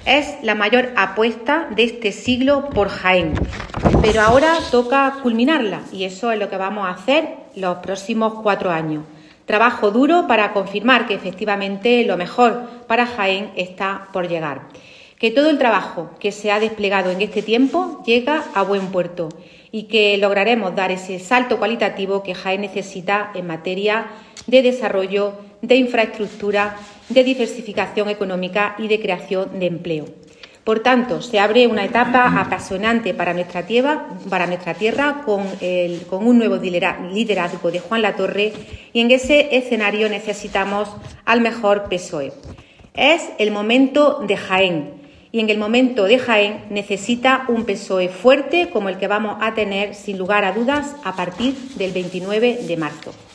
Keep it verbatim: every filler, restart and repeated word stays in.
Es la mayor apuesta de este siglo por Jaén, pero ahora toca culminarla y eso es lo que vamos a hacer los próximos cuatro años. Trabajo duro para confirmar que efectivamente lo mejor para Jaén está por llegar. Que todo el trabajo que se ha desplegado en este tiempo llega a buen puerto y que lograremos dar ese salto cualitativo que Jaén necesita en materia de desarrollo, de infraestructura, de diversificación económica y de creación de empleo. Por tanto, se abre una etapa apasionante para nuestra tierra, para nuestra tierra con, el, con un nuevo liderazgo de Juan Latorre y en ese escenario necesitamos al mejor P S O E. Es el momento de Jaén. Y en el momento de Jaén necesita un P S O E fuerte como el que vamos a tener, sin lugar a dudas, a partir del veintinueve de marzo.